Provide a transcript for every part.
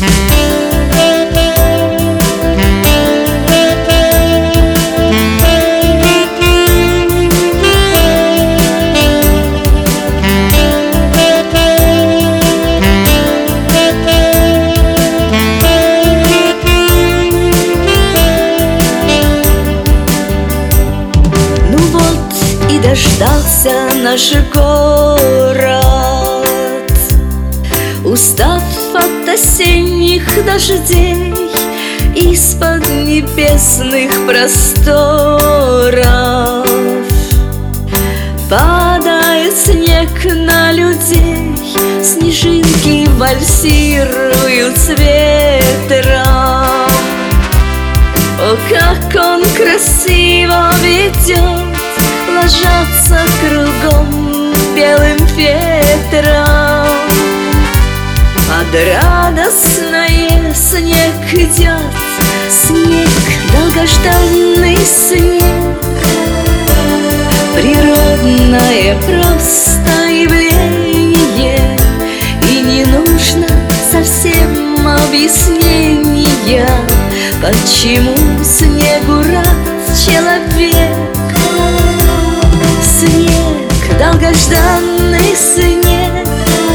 Дождался наш город, устав от осенних дождей, из-под небесных просторов. Падает снег на людей, снежинки вальсируют с ветром. О, как он красиво ведет, ложатся кругом белым ветром. Подрадостное снег идет, снег, долгожданный снег. Природное просто явление, и не нужно совсем объяснения, почему снегу рад человек. Снег, долгожданный снег,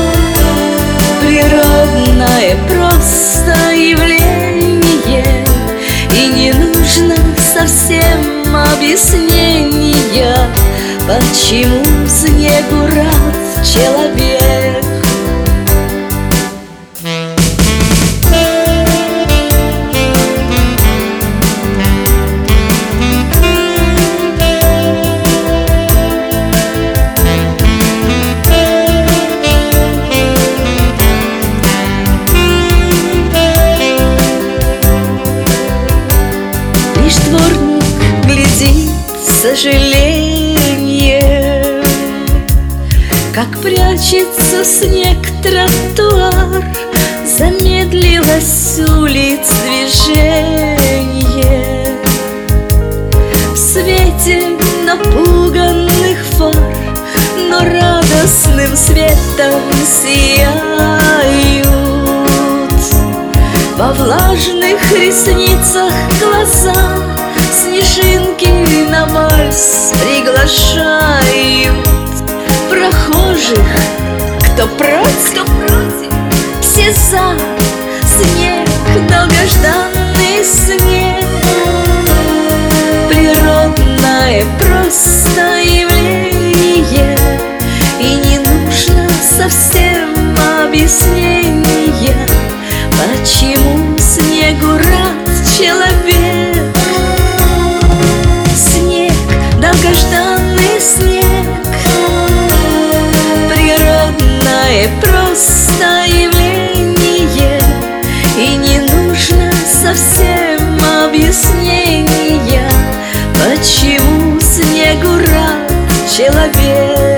природное просто явление, и не нужно совсем объяснения, почему снегу рад человек. Дворник глядит с сожалением, как прячется снег тротуар, замедлилось улиц движение. В свете напуганных фар, но радостным светом сияют. Во влажных ресницах глаза снежинки на вальс приглашают. Прохожих, кто против, все за. Снег, долгожданный снег, природное просто явление, и не нужно совсем объяснения, почему снегу рад человек. Снег, долгожданный снег, природное просто явление, и не нужно совсем объяснения, почему снегу рад человек.